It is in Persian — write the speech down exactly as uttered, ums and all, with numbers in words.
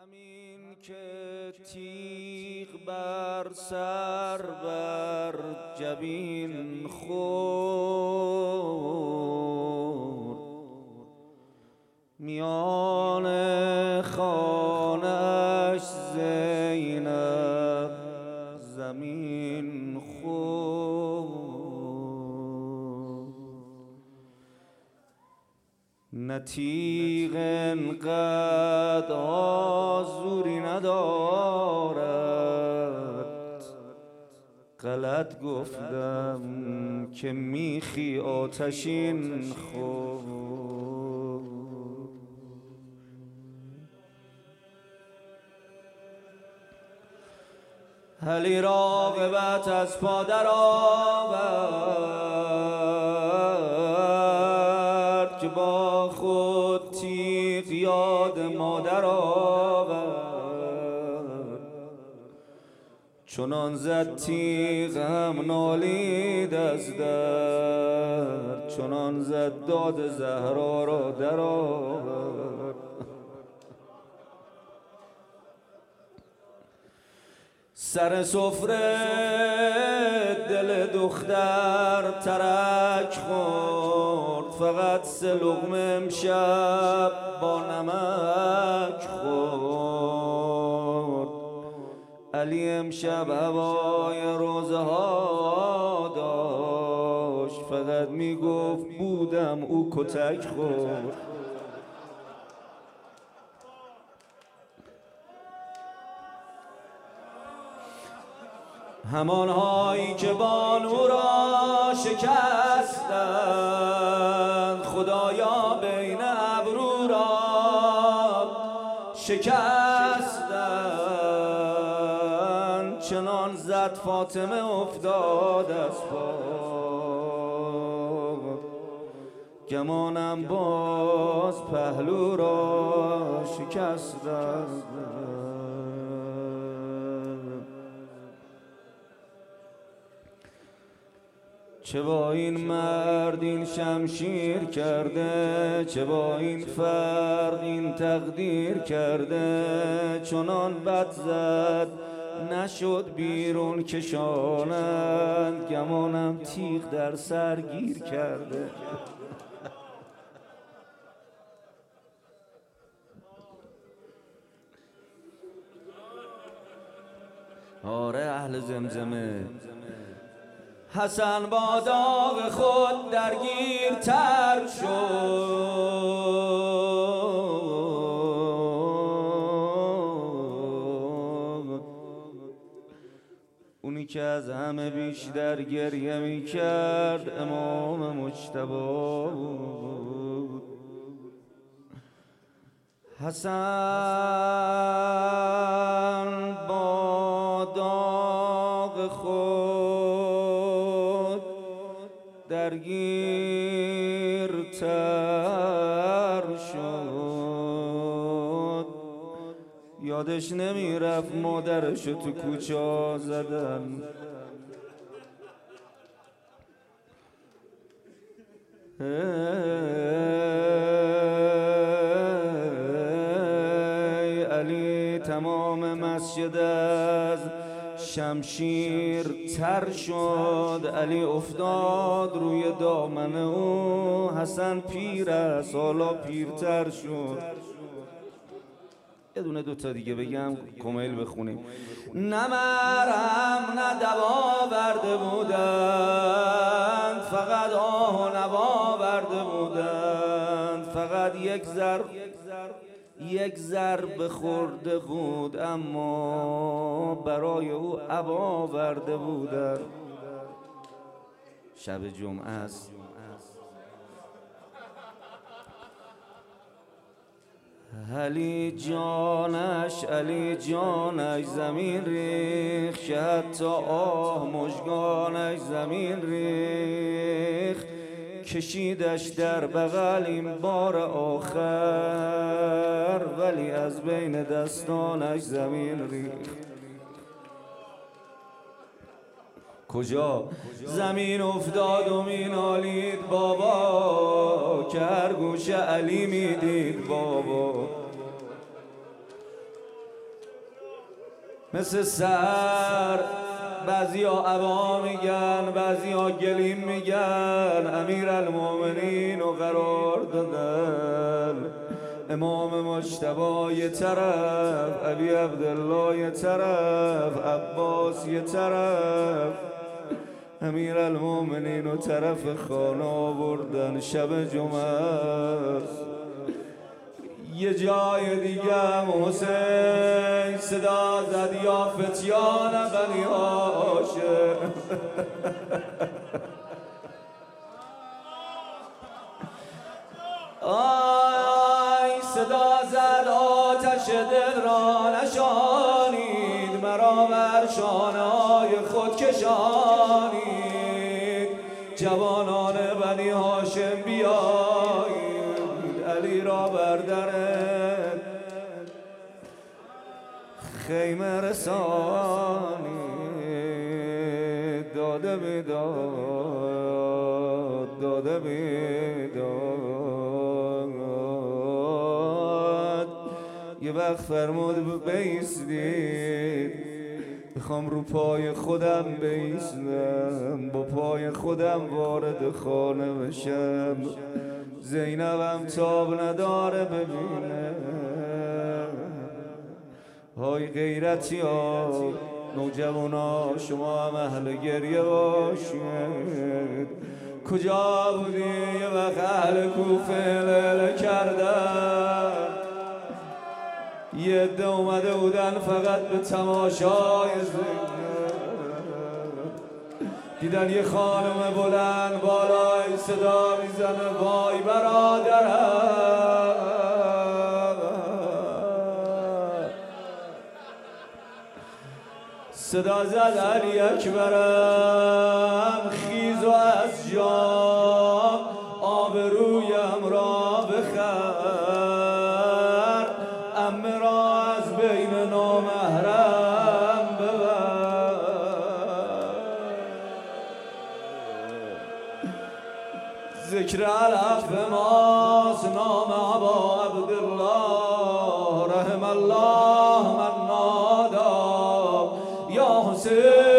همین که تیغ بر سر بر جبین خورد، میان خانش زینب زمین خورد. نه تیغ انقدر آزوری ندارد، غلط گفتم که میخی آتشین خورد. علی راقبت از پا در آورد که با خود تیغ یاد مادر آورد. چنان زد تیغ هم نالید از درد، چنان زد داد زهرا را در آورد. سر سفره دل دختر ترک خورد، فقط سه لقمه امشب با نمک خورد. علی امشب هوای روزه ها داشت، فقط میگفت بودم او کتک خورد. همانهایی که بانو را شکستند، خدایا بین ابرو را شکستند. چنان زد فاطمه افتاد از پا، گمانم باز پهلو را شکستند. چه با این مرد این شمشیر کرده، چه با این فرد این تقدیر کرده. چنان بد زد نشد بیرون کشانند، گمانم تیغ در سر گیر کرده. آره اهل زمزمه. حسن با داغ خود درگیر تر شد، اونی که از همه بیشتر گریه می کرد امام مجتبی بود. حسن با داغ خود درگیر تر شد، یادش نمی رفت مادرشو تو کوچه زدن. ای علی تمام مسجد از شمشیر تر شد، علی افتاد روی دامن او. حسن پیر است حالا پیرتر شد. یه دونه دوتا دیگه بگم کمیل بخونیم. نه مرهم نه دوا برده بودند، فقط آه و نوا برده بودند. فقط یک ضرب یک ضرب خورده بود، اما برای او عبا برده بودند. شب جمعه است، علی جانش علی جانش زمین ریخ، که حتی آه مژگانش زمین ریخ. کشیدش در بغل این بار آخر، ولی از بین دستانش زمین ریخت. کجا زمین افتاد و مینالید بابا، که هر گوشه علی میدید بابا. مثل سر بعضی ها عبا میگن، بعضی ها گلیم میگن، امیر المومنین و قرار دادن. امام مجتبی یه طرف، علی عبدالله یه طرف، عباس یه طرف، امیر المومنین و طرف خانه آوردن. شب جمعه یه جای دیگه هم حسین صدا زد یا فتیان بنی هاشم. آی صدا زد آتش دل را نشانید، مرا بر شانه های خود کشانید. جوانان بنی هاشم بیایید، علی را بر در خیمه رسانید. داده بیداد، داده بیداد. یه وقت فرمود بیستید، میخوام رو پای خودم بیستم، با پای خودم وارد خانه بشم. زینبم تاب نداره ببینه. های غیرتی ها، نوجوانا، شما هم اهل گریه باشید. کجا بودی یه وقت اهل کوفه لیله کردن؟ یه عده اومده بودن فقط به تماشای زینب، دیدن یه خانم بلند بالای صدا میزنه وای برادرم. صدا زد علی اکبرم خیز و از جام آبرویم را بخر، عمه را از بین نامحرم ببر. ذکر علف ماست نام ابا عبدالله، رحم الله من نادا یا حسین.